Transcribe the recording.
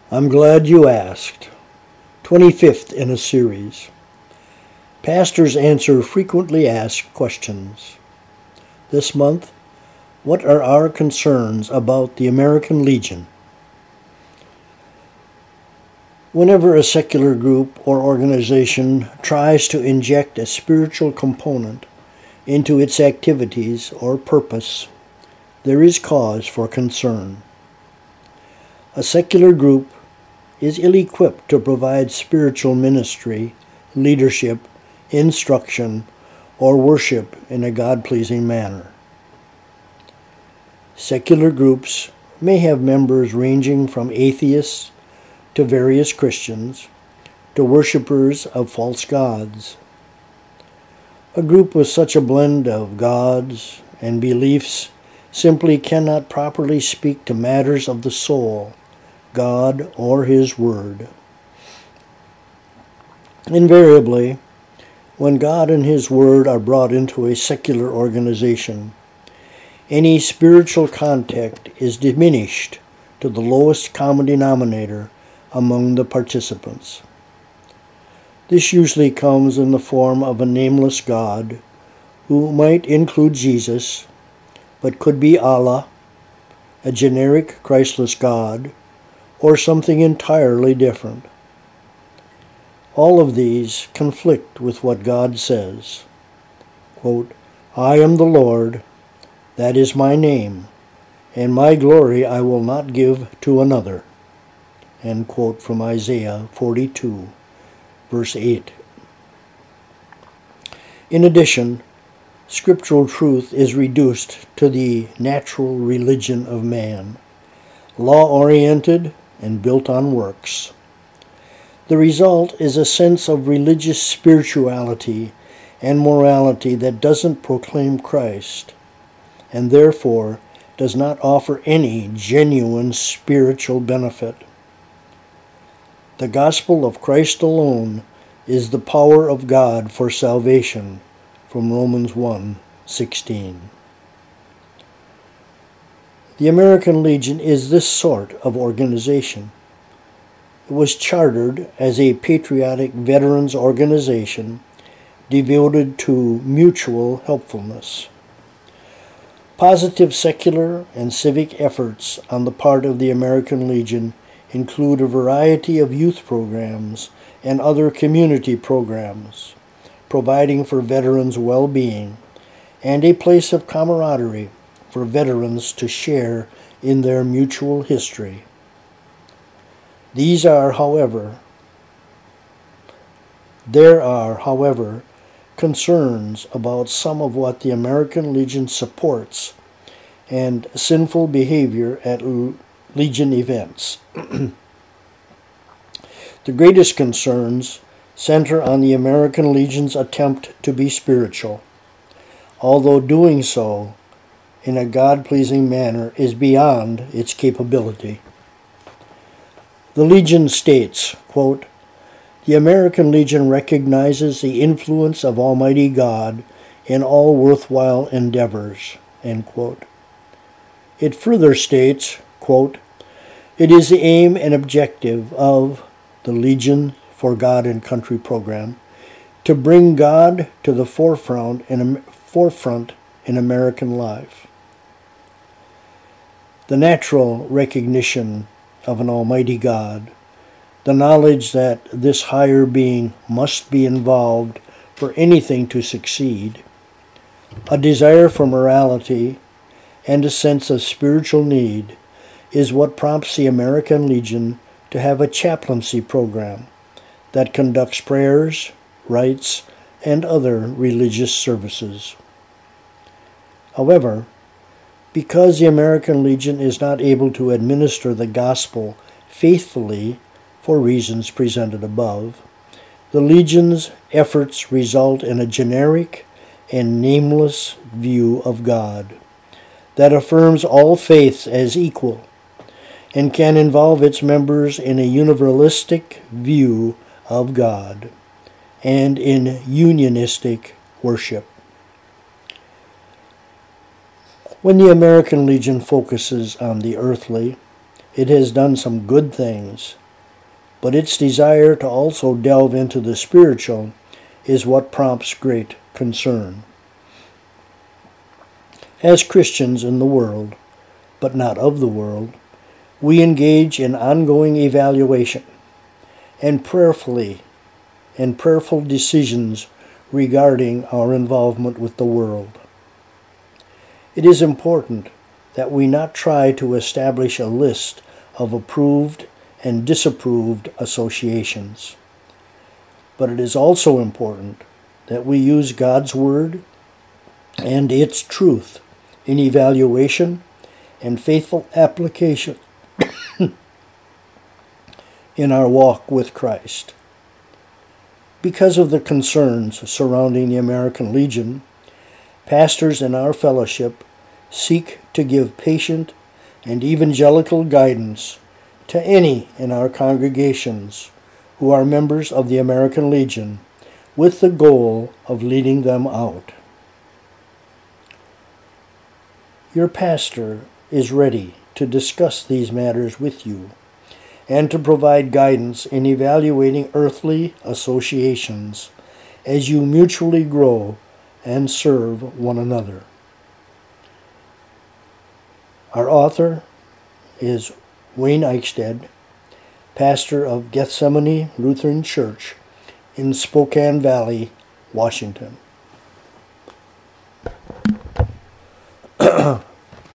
I'm glad you asked. 25th in a series. Pastors answer frequently asked questions. This month, what are our concerns about the American Legion? Whenever a secular group or organization tries to inject a spiritual component into its activities or purpose, there is cause for concern. A secular group is ill-equipped to provide spiritual ministry, leadership, instruction, or worship in a God-pleasing manner. Secular groups may have members ranging from atheists to various Christians to worshipers of false gods. A group with such a blend of gods and beliefs simply cannot properly speak to matters of the soul, God, or His Word. Invariably, when God and His Word are brought into a secular organization, any spiritual contact is diminished to the lowest common denominator among the participants. This usually comes in the form of a nameless God, who might include Jesus, but could be Allah, a generic Christless God, or something entirely different. All of these conflict with what God says. Quote, I am the Lord, that is my name, and my glory I will not give to another. End quote from Isaiah 42, verse 8. In addition, scriptural truth is reduced to the natural religion of man, law-oriented and built on works. The result is a sense of religious spirituality and morality that doesn't proclaim Christ, and therefore does not offer any genuine spiritual benefit. The gospel of Christ alone is the power of God for salvation, from Romans 1:16. The American Legion is this sort of organization. It was chartered as a patriotic veterans organization devoted to mutual helpfulness. Positive secular and civic efforts on the part of the American Legion include a variety of youth programs and other community programs, providing for veterans' well-being and a place of camaraderie for veterans to share in their mutual history. There are, however, concerns about some of what the American Legion supports and sinful behavior at Legion events. The greatest concerns center on the American Legion's attempt to be spiritual, although doing so in a God-pleasing manner is beyond its capability. The Legion states, quote, the American Legion recognizes the influence of Almighty God in all worthwhile endeavors, end quote. It further states, quote, it is the aim and objective of the Legion for God and Country program to bring God to the forefront in American life. The natural recognition of an Almighty God, the knowledge that this higher being must be involved for anything to succeed, a desire for morality, and a sense of spiritual need is what prompts the American Legion to have a chaplaincy program that conducts prayers, rites, and other religious services. However, because the American Legion is not able to administer the gospel faithfully for reasons presented above, the Legion's efforts result in a generic and nameless view of God that affirms all faiths as equal and can involve its members in a universalistic view of God and in unionistic worship. When the American Legion focuses on the earthly, it has done some good things but its desire to also delve into the spiritual is what prompts great concern. As Christians in the world, but not of the world, we engage in ongoing evaluation and prayerful decisions regarding our involvement with the world. It is important that we not try to establish a list of approved and disapproved associations, but it is also important that we use God's Word and its truth in evaluation and faithful application in our walk with Christ. Because of the concerns surrounding the American Legion, pastors in our fellowship seek to give patient and evangelical guidance to any in our congregations who are members of the American Legion, with the goal of leading them out. Your pastor is ready to discuss these matters with you and to provide guidance in evaluating earthly associations as you mutually grow and serve one another. Our author is Wayne Eichstead, pastor of Gethsemane Lutheran Church in Spokane Valley, Washington.